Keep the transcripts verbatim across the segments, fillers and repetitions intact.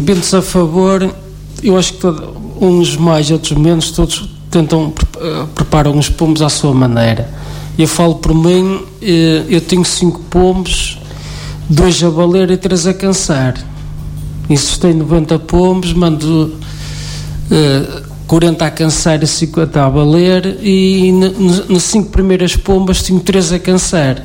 ventos a favor, eu acho que todo, uns mais, outros menos, todos tentam, uh, preparam os pomos à sua maneira. Eu falo por mim, uh, eu tenho cinco pomos, dois a valer e três a cansar. Isso tem noventa pomos, mando uh, quarenta a cansar e cinquenta a valer, e nas cinco primeiras pombas tenho três a cansar.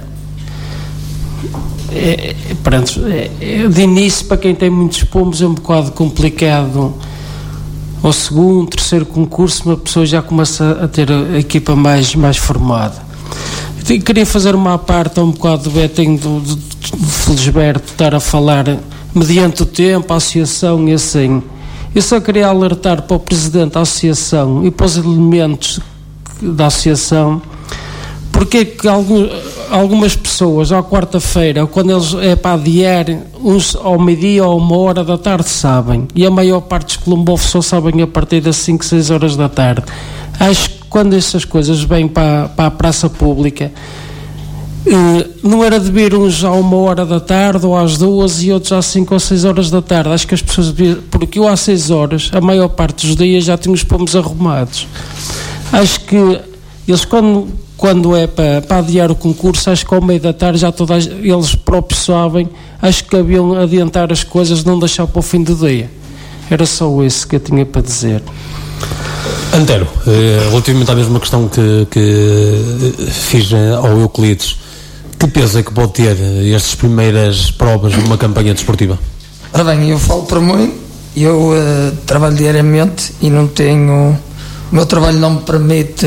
É, é, pronto, é, é, de início, para quem tem muitos pomos, é um bocado complicado. Ao segundo, terceiro concurso, uma pessoa já começa a ter a equipa mais, mais formada. Eu queria fazer uma parte um bocado do Betinho, do, do, do Felisberto, estar a falar mediante o tempo, a associação e assim. Eu só queria alertar para o presidente da associação e para os elementos da associação, porque é que algum, algumas pessoas, à quarta-feira, quando eles é para adiar, uns ao meio-dia ou uma hora da tarde sabem, e a maior parte dos colombofos só sabem a partir das cinco, seis horas da tarde. Acho que quando essas coisas vêm para, para a praça pública, eh, não era de vir uns a uma hora da tarde ou às duas e outros às cinco ou seis horas da tarde. Acho que as pessoas deviam, porque eu às seis horas, a maior parte dos dias já tenho os pomos arrumados. Acho que eles quando quando é para, para adiar o concurso, acho que ao meio da tarde já todas eles próprios sabem, acho que haviam adiantar as coisas, não deixar para o fim do dia. Era só isso que eu tinha para dizer. Antero, relativamente à mesma questão que, que fiz ao Euclides, que peso é que pode ter estas primeiras provas numa campanha desportiva? Ora bem, eu falo para mim, eu uh, trabalho diariamente e não tenho, o meu trabalho não me permite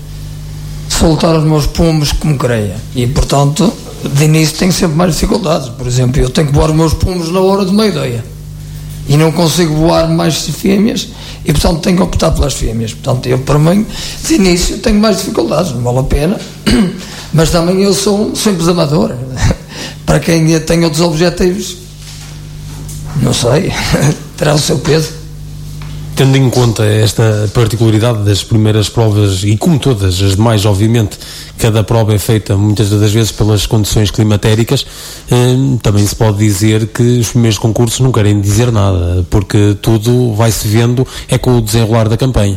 soltar os meus pomos como queria, e portanto de início tenho sempre mais dificuldades. Por exemplo, eu tenho que voar os meus pomos na hora do meio-dia e não consigo voar mais fêmeas, e portanto tenho que optar pelas fêmeas. Portanto, eu para mim de início tenho mais dificuldades, não vale a pena, mas também eu sou um simples amador. Para quem tem outros objetivos, não sei, terá o seu peso. Tendo em conta esta particularidade das primeiras provas, e como todas as demais, obviamente, cada prova é feita muitas das vezes pelas condições climatéricas, hum, também se pode dizer que os primeiros concursos não querem dizer nada, porque tudo vai-se vendo é com o desenrolar da campanha.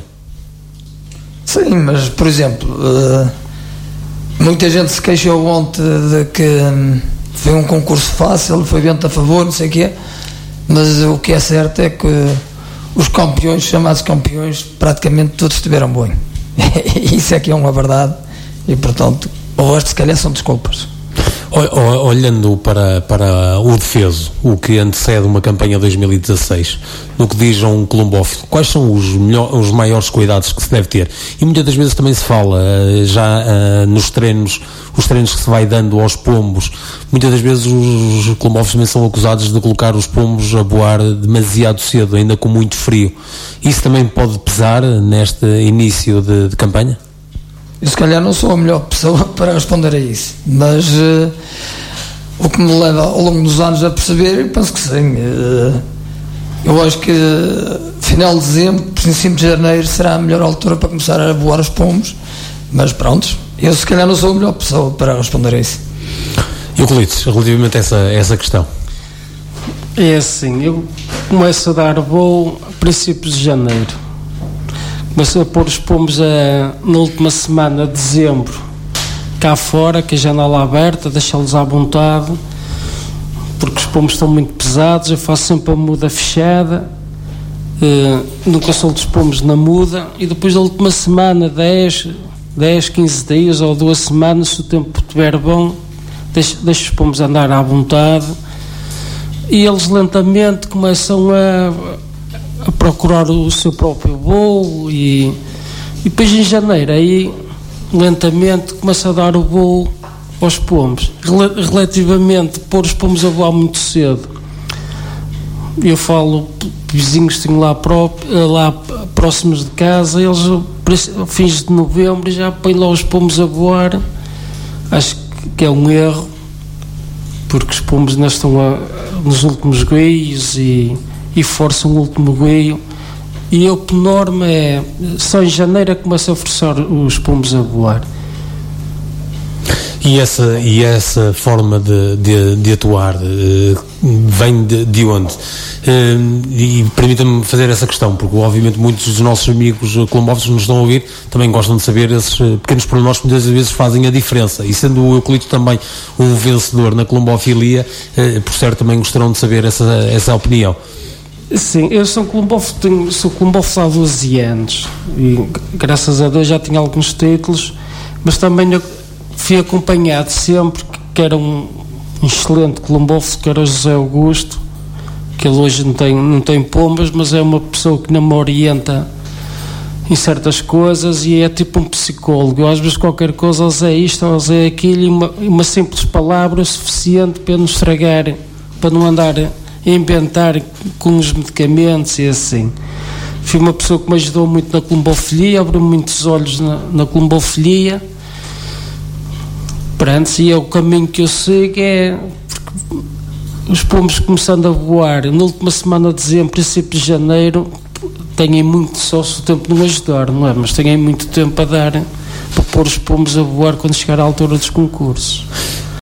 Sim, mas, por exemplo, uh, muita gente se queixou ontem de que hum, foi um concurso fácil, foi vento a favor, não sei o quê, mas o que é certo é que os campeões, chamados campeões, praticamente todos estiveram bem. Isso é que é uma verdade, e portanto o resto se calhar são desculpas. Olhando para, para o defeso, o que antecede uma campanha dois mil e dezasseis, no que diz a um colombófilo, quais são os, melhor, os maiores cuidados que se deve ter? E muitas das vezes também se fala, já uh, nos treinos, os treinos que se vai dando aos pombos, muitas das vezes os colombófilos também são acusados de colocar os pombos a voar demasiado cedo, ainda com muito frio. Isso também pode pesar neste início de, de campanha? Eu se calhar não sou a melhor pessoa para responder a isso, mas uh, o que me leva ao longo dos anos a perceber, eu penso que sim. Uh, eu acho que uh, final de dezembro, princípio de janeiro será a melhor altura para começar a voar os pombos, mas pronto, eu se calhar não sou a melhor pessoa para responder a isso. E o Euclides, relativamente a essa, a essa questão? É assim, eu começo a dar voo a princípios de janeiro. Comecei a pôr os pomos a, na última semana de dezembro cá fora, com a janela aberta, deixá-los à vontade, porque os pomos estão muito pesados. Eu faço sempre a muda fechada, eh, nunca solto os pomos na muda, e depois da última semana, dez, quinze dias ou duas semanas, se o tempo estiver bom, deixo, deixo os pomos andar à vontade, e eles lentamente começam a a procurar o seu próprio voo, e, e depois em janeiro aí lentamente começa a dar o voo aos pomos. Rel- relativamente pôr os pomos a voar muito cedo, eu falo, vizinhos tenho lá, pró- lá próximos de casa, eles fins de novembro já põem lá os pomos a voar. Acho que é um erro, porque os pomos ainda estão a, nos últimos guios e e forçam o último guio, e eu, por norma, é só em janeiro é que começa a forçar os pomos a voar. E essa, e essa forma de, de, de atuar uh, vem de, de onde? Uh, e permita-me fazer essa questão, porque obviamente muitos dos nossos amigos columbófilos nos estão a ouvir, também gostam de saber esses uh, pequenos pormenores que muitas vezes fazem a diferença. E sendo o Euclito também um vencedor na columbofilia, uh, por certo também gostarão de saber essa, essa opinião. Sim, eu sou columbófilo, sou columbófilo há doze anos e graças a Deus já tinha alguns títulos, mas também eu fui acompanhado sempre que era um excelente columbófilo, que era o José Augusto, que ele hoje não tem, não tem pombas, mas é uma pessoa que não me orienta em certas coisas e é tipo um psicólogo. Às vezes qualquer coisa, ou Zé isto, ou Zé aquilo, e uma, uma simples palavra é suficiente para não estragar, para não andar a inventar com os medicamentos e assim. Fui uma pessoa que me ajudou muito na columbofilia, abriu muitos olhos na, na columbofilia. Pronto, e é o caminho que eu sigo, é os pombos começando a voar na última semana de dezembro, princípio de janeiro, têm muito, só se o tempo não ajudar, não é? Mas têm muito tempo a dar para pôr os pombos a voar quando chegar à altura dos concursos.